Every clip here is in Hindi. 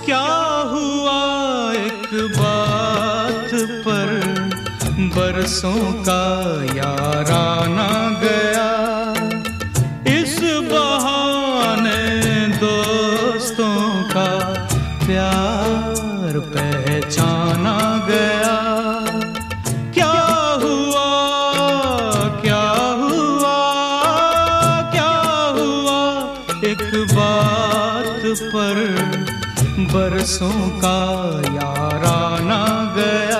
क्या हुआ एक बात पर बरसों का याराना गया, इस बहाने दोस्तों का प्यार पहचाना गया। क्या हुआ क्या हुआ क्या हुआ एक बात पर बरसों का याराना गया।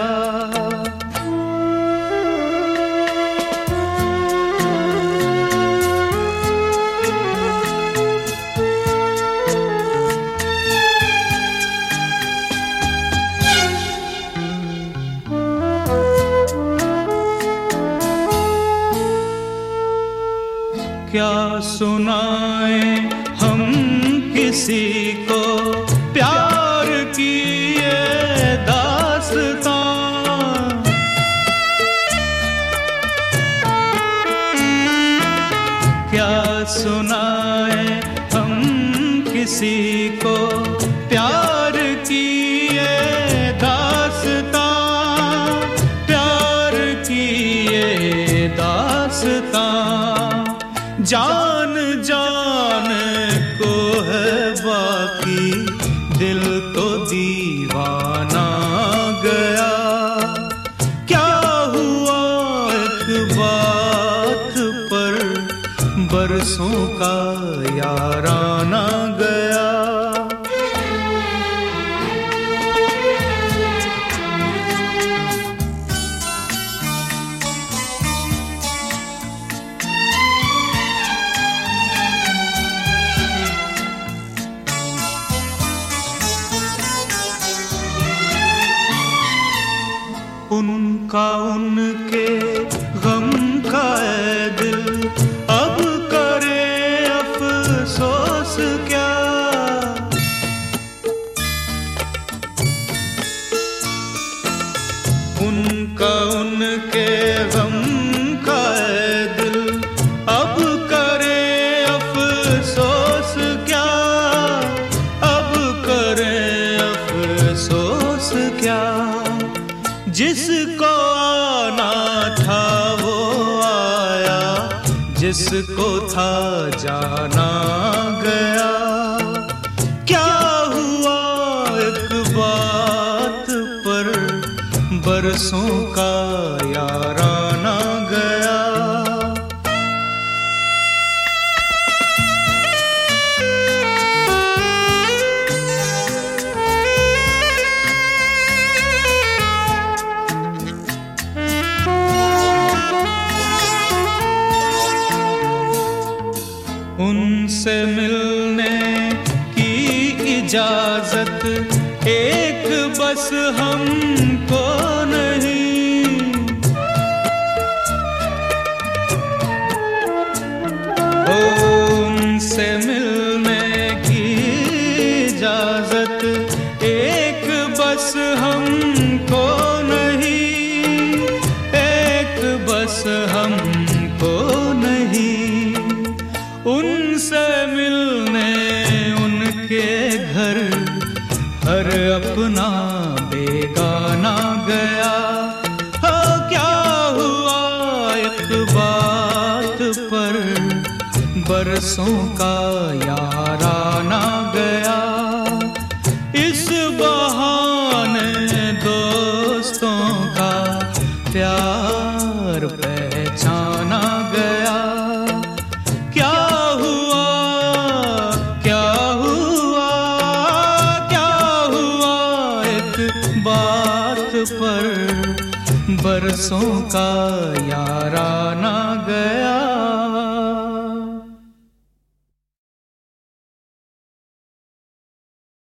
क्या सुनाए हम किसी को प्यार की ये दास्तां, क्या सुनाए हम किसी को प्यार की ये दास्तां, प्यार की ये दास्तां। जान जान को है बाकी दिल तो दीवाना गया। क्या हुआ एक बात पर बरसों का याराना गया। उनका उनके गम का है दिल, अब करे अफसोस क्या। उनका उनके गम का है दिल, अब करे अफसोस क्या, अब करे अफसोस क्या। जिसको आना था वो आया, जिसको था जाना गया। क्या हुआ एक बात पर बरसों का याराना गया। उनसे मिलने की इजाजत एक बस हमको नहीं, उनसे मिलने की इजाजत एक बस हमको नहीं, एक बस हमको नहीं। उनसे मिलने उनके घर हर अपना बेगाना गया। क्या हुआ एक बात पर बरसों का याराना गया, इस बहाने दोस्तों का प्यार पहचाना गया। क्या हुआ क्या हुआ क्या हुआ एक बात पर बरसों का याराना गया।